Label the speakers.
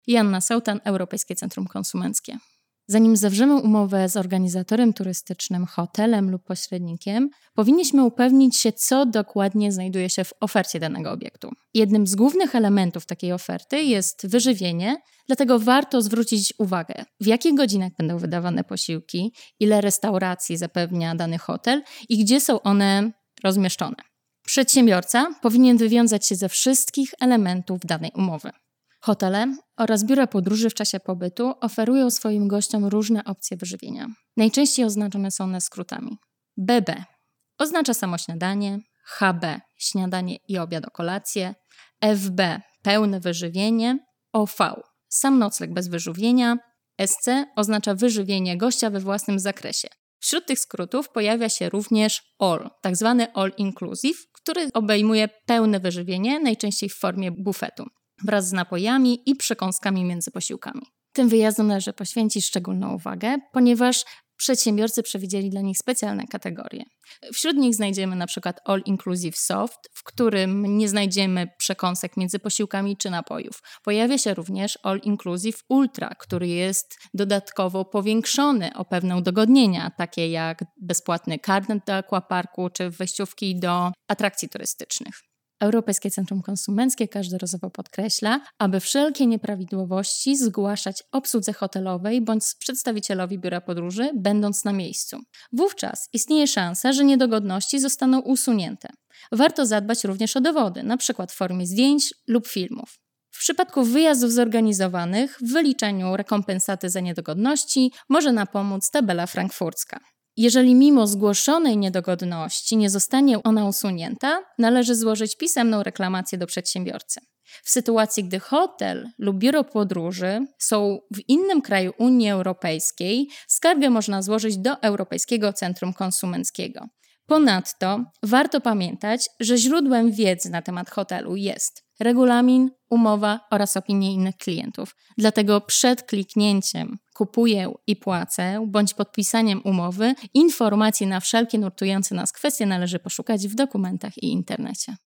Speaker 1: Joanna Sołtan, Europejskie Centrum Konsumenckie. Zanim zawrzemy umowę z organizatorem turystycznym, hotelem lub pośrednikiem, powinniśmy upewnić się, co dokładnie znajduje się w ofercie danego obiektu. Jednym z głównych elementów takiej oferty jest wyżywienie, dlatego warto zwrócić uwagę, w jakich godzinach będą wydawane posiłki, ile restauracji zapewnia dany hotel i gdzie są one rozmieszczone. Przedsiębiorca powinien wywiązać się ze wszystkich elementów danej umowy. Hotele oraz biura podróży w czasie pobytu oferują swoim gościom różne opcje wyżywienia. Najczęściej oznaczone są one skrótami. BB oznacza samo śniadanie, HB śniadanie i obiad o kolację, FB pełne wyżywienie, OV sam nocleg bez wyżywienia, SC oznacza wyżywienie gościa we własnym zakresie. Wśród tych skrótów pojawia się również ALL, tak zwany All Inclusive, który obejmuje pełne wyżywienie, najczęściej w formie bufetu, wraz z napojami i przekąskami między posiłkami. Tym wyjazdom należy poświęcić szczególną uwagę, ponieważ przedsiębiorcy przewidzieli dla nich specjalne kategorie. Wśród nich znajdziemy np. All Inclusive Soft, w którym nie znajdziemy przekąsek między posiłkami czy napojów. Pojawia się również All Inclusive Ultra, który jest dodatkowo powiększony o pewne udogodnienia, takie jak bezpłatny karnet do aquaparku czy wejściówki do atrakcji turystycznych. Europejskie Centrum Konsumenckie każdorazowo podkreśla, aby wszelkie nieprawidłowości zgłaszać obsłudze hotelowej bądź przedstawicielowi biura podróży, będąc na miejscu. Wówczas istnieje szansa, że niedogodności zostaną usunięte. Warto zadbać również o dowody, np. w formie zdjęć lub filmów. W przypadku wyjazdów zorganizowanych w wyliczeniu rekompensaty za niedogodności może nam pomóc tabela frankfurcka. Jeżeli mimo zgłoszonej niedogodności nie zostanie ona usunięta, należy złożyć pisemną reklamację do przedsiębiorcy. W sytuacji, gdy hotel lub biuro podróży są w innym kraju Unii Europejskiej, skargę można złożyć do Europejskiego Centrum Konsumenckiego. Ponadto warto pamiętać, że źródłem wiedzy na temat hotelu jest regulamin, umowa oraz opinie innych klientów. Dlatego przed kliknięciem kupuję i płacę bądź podpisaniem umowy informacji na wszelkie nurtujące nas kwestie należy poszukać w dokumentach i internecie.